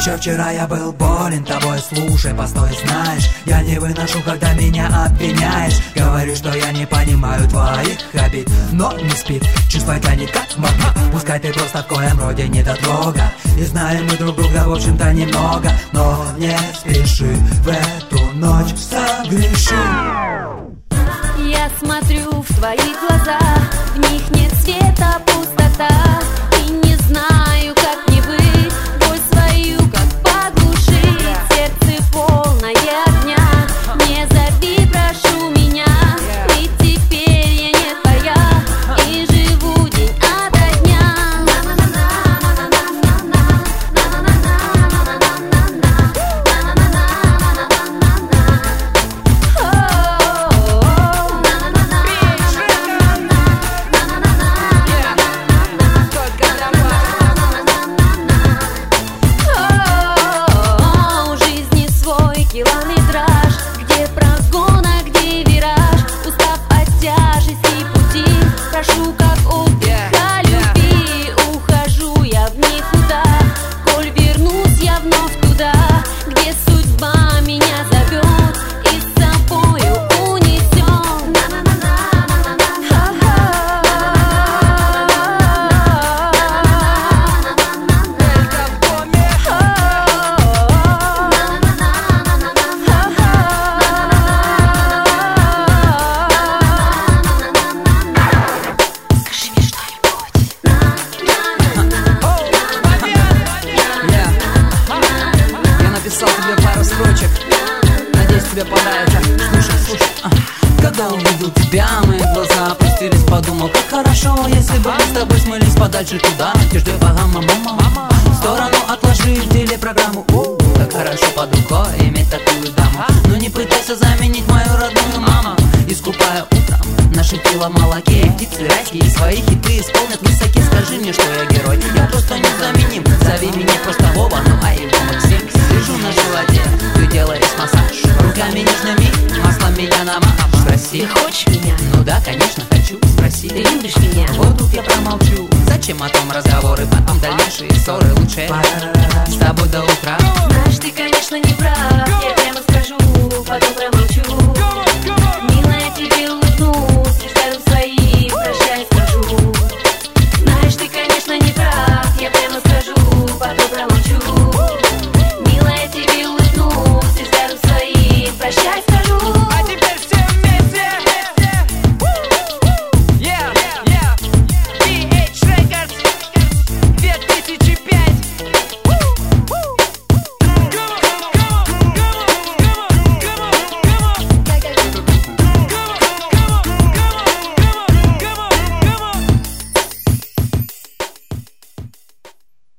Еще вчера я был болен тобой, слушай, постой, знаешь, я не выношу, когда меня обвиняешь. Говоришь, что я не понимаю твоих обид, но не спит, чувство тянет как магнит. Пускай ты просто в коем роде недотрога, и знаем мы друг друга, в общем-то, немного. Но не спеши, в эту ночь согреши. Я смотрю в твои глаза, в них нет света, пустота. И не знаю, как мне быть, боль свою как поглушить. Сердце полное огня, не зови, прошу меня. Ведь теперь я не твоя, и живу день ото дня. Километраж, где прогон, а где вираж. Устав от тяжести пути, прошу как отдыха любви. Ухожу я в никуда, коль вернусь я вновь туда, где судьба меня зовет и с собою унесет. Написал тебе пару строчек, надеюсь, тебе понравится. Слушай, когда увидел тебя, мои глаза опустились, подумал, как хорошо, если бы мы с тобой смылись подальше туда, где ждет мама. В сторону отложи телепрограмму. Как хорошо под рукой иметь такую даму. Но не пытайся заменить мою родную маму. Искупая утром наше тело в молоке, и птицы райские свои хиты исполнят высоки. Скажи мне, что я герой, я просто незаменим. Зови меня просто Вова, ну а его Максим. Лежу на животе, ты делаешь массаж руками нежными, маслом меня намажь. Спроси, Ты хочешь меня? Ну да, конечно, хочу. Спроси, Ты любишь меня? Вот тут я промолчу. Зачем о том разговоры, потом дальнейшие ссоры? Лучше с тобой до утра. Знаешь, ты, конечно, не прав, я прямо скажу, потом промолчу.